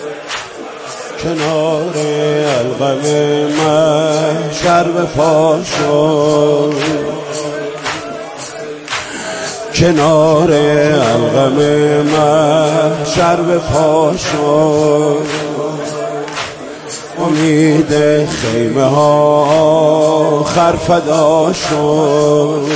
کنار القم محشر به پا شد، کنار القم محشر به پا شد. امید خیمه ها خرفدا شد،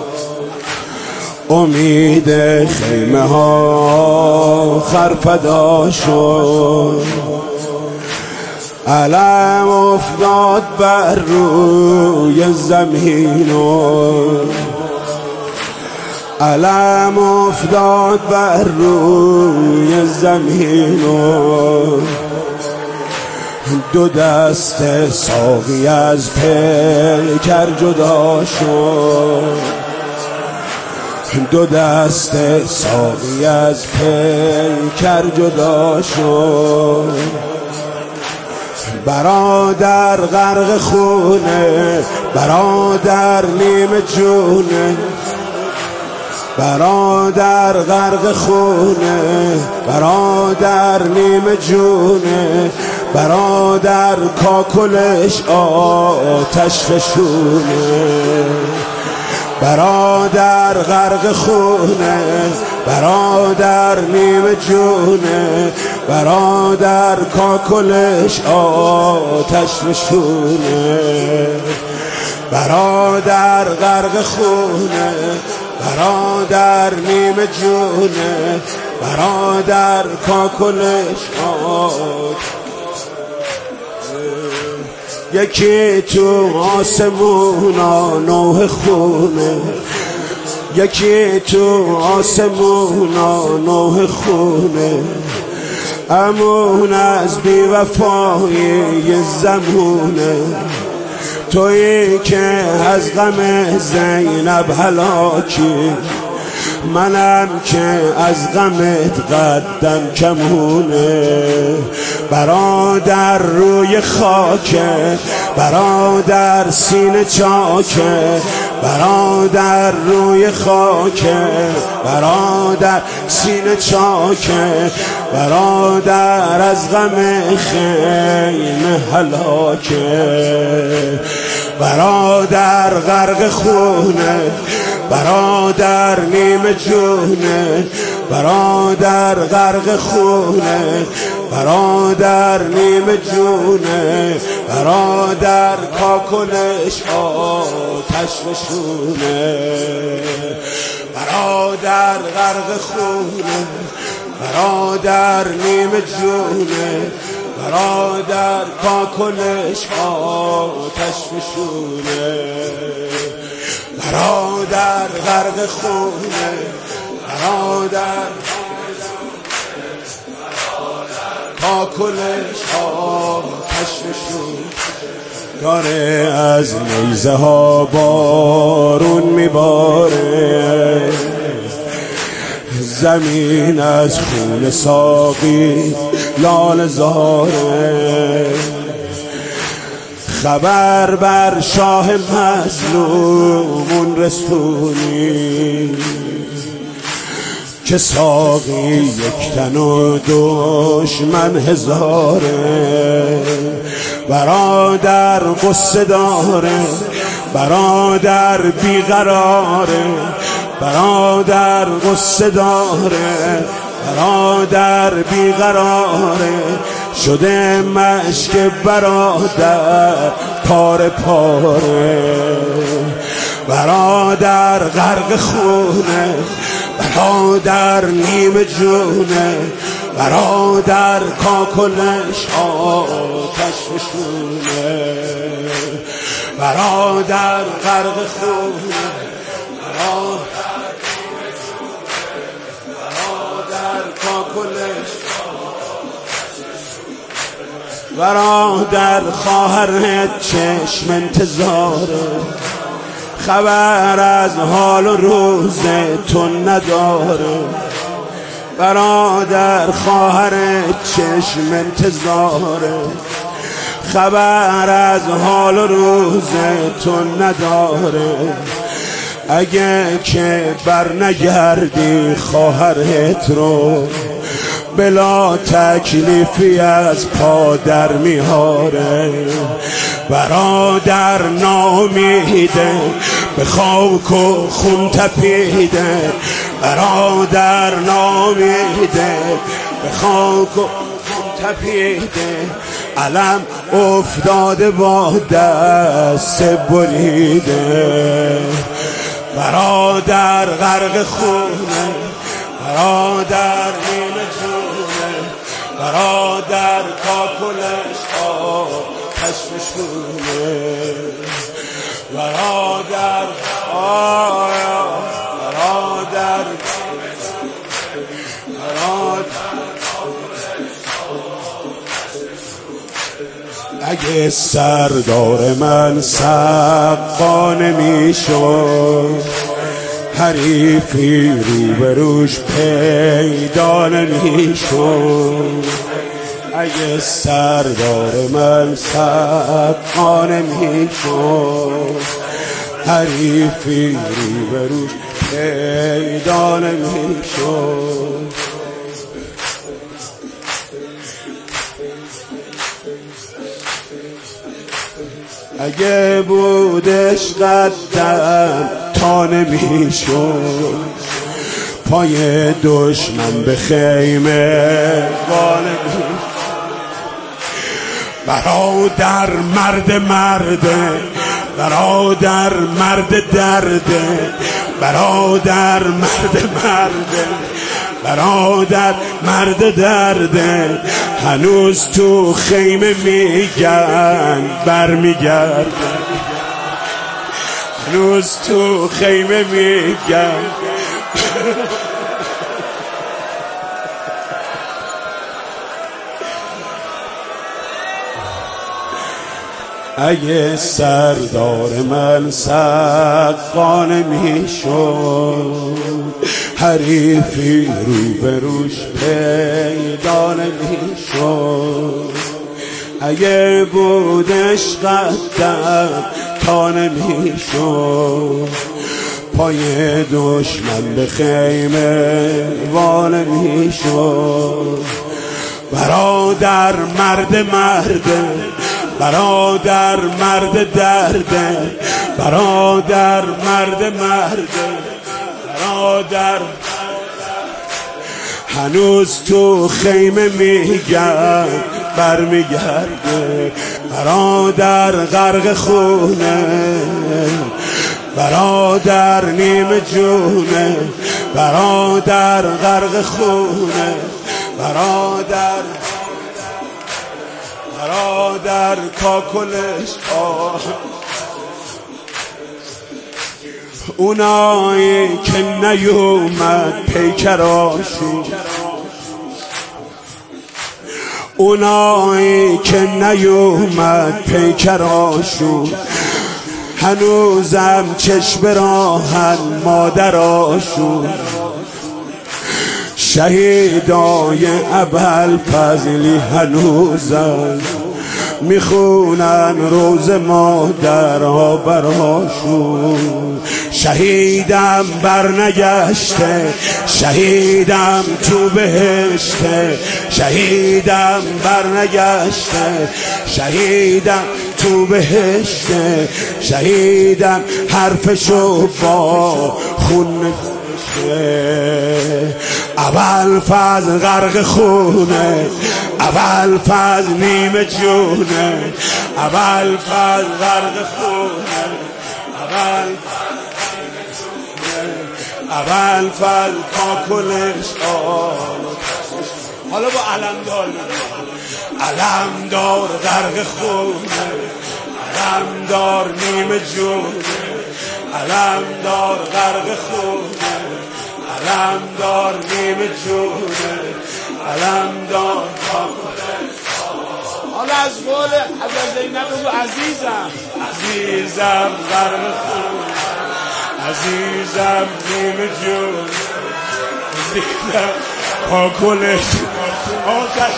امید خیمه ها خرفدا شد. علم افتاد بر روی زمین و علم افتاد بر روی زمین و دو دست ساقی از پیکر جدا شد، دو دست ساقی از پیکر جدا شد. برادر غرق خونه، برادر نیمه جونه، برادر غرق خونه، برادر نیمه جونه، برادر کاکلش آتش فشونه. برادر غرق خونه، برادر نیمه جونه، برادر کاکلش آتش فشونه. برادر غرق خونه، برادر نیمه جونه، برادر کاکلش آتش. یکی تو آسمونا نوح خونه، یکی تو آسمونا نوح خونه. امون از بی وفایی زمونه، تویی که از غم زینب هلاکی، منم که از غمت قدم کمونه. برادر روی خاکه، برادر سینه چاکه، برادر روی خاکه، برادر سینه چاکه، برادر از غم خیمه هلاکه. برادر غرق خونه، برادر نیمه جونه، برادر غرق خونه، برادر نیمه جونه، برادر کاکلش آتش فشونه. برادر غرق خونه، برادر نیمه جونه، برادر کاکلش آتش فشونه. برادر غرق خونه، برادر کاکلش آتش فشونه. داره از نیزه ها بارون میباره، زمین از خون ساقی لاله زاره. خبر بر شاه مظلومون رسونی، که ساقی یک تن و دشمن هزاره. برادر قصه داره، برادر بیقراره، برادر قصه داره، برادر بیقراره. شده مشک برادر پاره پاره. برادر غرق خونه، برادر نیمه جونه، برادر کاکلش آتش فشونه. برادر غرق خونه، برادر نیمه جونه، برادر کاکلش آتش فشونه. برادر خواهرت چشم انتظاره، خبر از حال و روز تو نداره. برادر خواهر چشم انتظاره، خبر از حال و روز تو نداره. اگه که بر نگردی خواهرت رو، بلا تکلیفی از پا در میاره. برادر نامیده به خاک و خون تپیده، برادر نامیده به خاک و خون تپیده، علم افتاده با دست بریده. برادر غرق خونه، برادر نیمه جونه، برادر کاکلش آتش بشونه. برادر برادر اگه سردار من سقا نمیشد، حریفی روبروش پیدا نمیشد. اگه سردار من سقا نمیشد، حریفی روبروش پیدا نمیشد. اگه بودش قدم تا نمیشد، پای دشمن به خیمه وا نمیشد. برادر مرده، برادر مرد درده، برادر مرده، برادر مرد درده. هنوز تو خیمه میگن برمیگرده، هنوز تو خیمه میگن. اگه سردار من سقا نمیشد، حریفی روبروش پیدا نمیشد. اگه بودش قدم تا نمیشد، پای دشمن به خیمه وا نمیشد. برادر مرده، برادر مرد درده، برادر مرده، برادر هنوز تو خیمه میگن برمیگرده. برادر غرق خونه، برادر نیمه جونه، برادر غرق خونه، برادر کاکلش اونایی که نیومد پیکراشون، اونایی که نیومد پیکراشون، هنوزم چشم راهن مادراشون. شهیدای ابوالفضلی هنوزم میخونن روز مادرها براشون. شهیدم برنگشته، شهیدم تو بهشته، شهیدم برنگشته، شهیدم تو بهشته، شهیدم حرفشو با خون ابوالفضل غرق خونه، ابوالفضل نیمه جونه، ابوالفضل غرق خونه، ابوالفضل کاکلش حالا با علمدار، علمدار غرق خونه، علمدار نیمه جونه، علمدار غرق خونه، علمدار نیمه جونه، علمدار حالا از قول حضرت زینب بگو عزیزم، عزیزم غرق خونه، عزیزم نیمه جونه، عزیزم کاکلش آتش.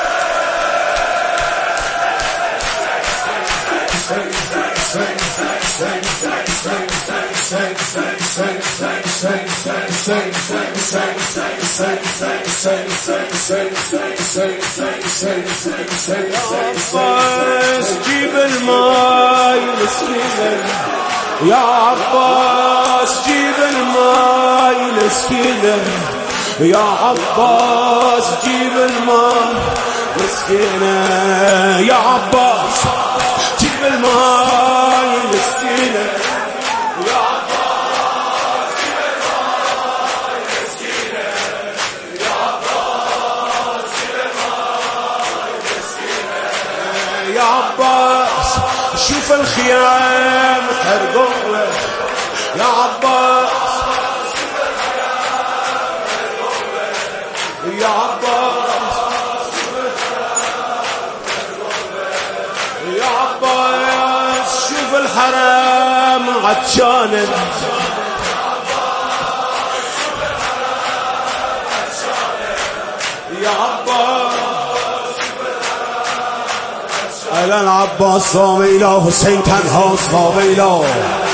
Say, جيب الماي مسكينة يا عباس جيب الماي مسكينة يا عباس جيب الماي مسكينة يا عباس جيب الماي مسكينة يا عباس جيب الماي مسكينة يا عباس جيب الماي مسكينة يا عباس شوف الخيام حرقوه يا عباس يا عباس يا عباس شوف الحرام عطشان يا عباس الان عباس صاویلا حسین تنها صاویلا